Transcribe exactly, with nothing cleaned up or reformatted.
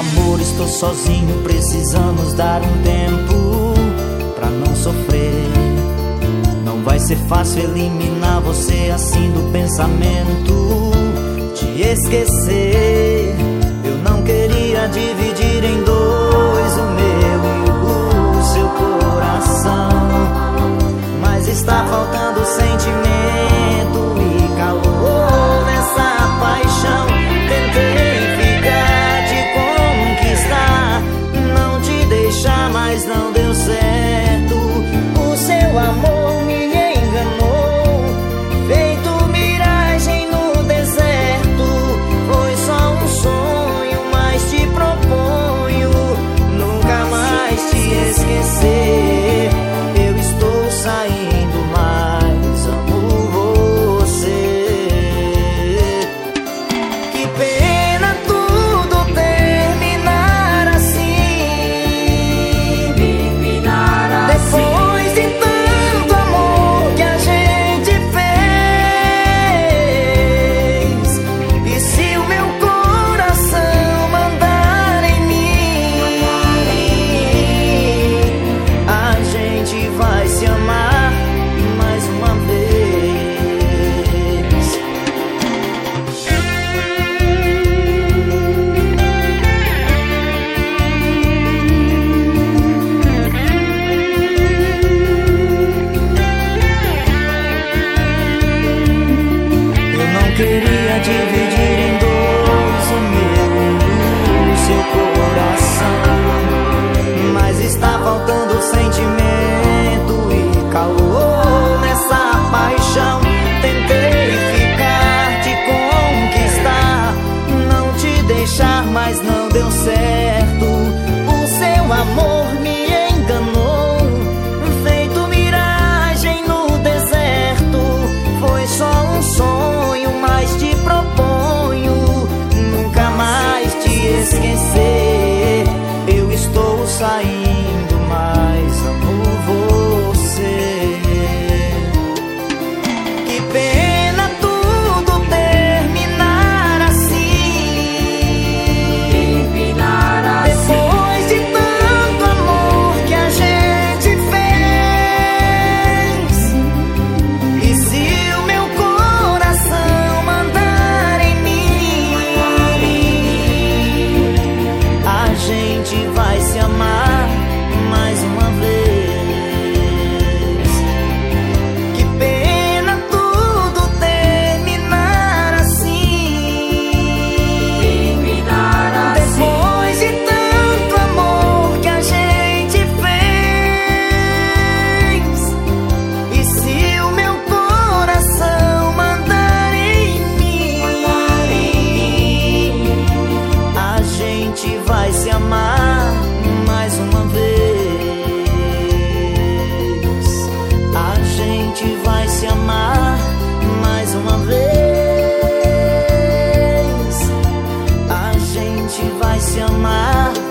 amor estou sozinho, precisamos dar um tempo pra não sofrer. Não vai ser fácil eliminar você assim do pensamento, te esquecer. Eu não queria dividir em dois o meu e o seu coração, mas está faltando sentimento e calor nessa paixão. Tentei ficar, te conquistar, não te deixar, mas não deu certo. O seu amor me enganou, feito miragem no deserto. Foi só um sonho, mas te proponho nunca mais te esquecer. Eu estou saindo, mas amo você. Que pena tudo terminar assim, terminar assim. Depois de tanto amor que a gente fez. E se o meu coração mandar em mim, a gente vai se amar mais uma vez. Eu não queria dividir em dois o meu e o seu coração, mas está faltando sentimento e calor nessa paixão. Tentei ficar, te conquistar, não te deixar, mas não deu certo. O seu amor me enganou, feito miragem no deserto. Foi só um sonho, mas te proponho nunca mais te esquecer. Eu estou saindo, mas amo você. Que pena tudo terminar assim, terminar assim. Depois de tanto amor que a gente fez. E se o meu coração mandar em mim, a gente vai se amar mais uma vez. Que pena tudo terminar assim, terminar assim. Depois de tanto amor que a gente fez. E se o meu coração mandar em mim, a gente vai se amar mais uma vez. A gente vai se amar mais uma vez. A gente vai se amar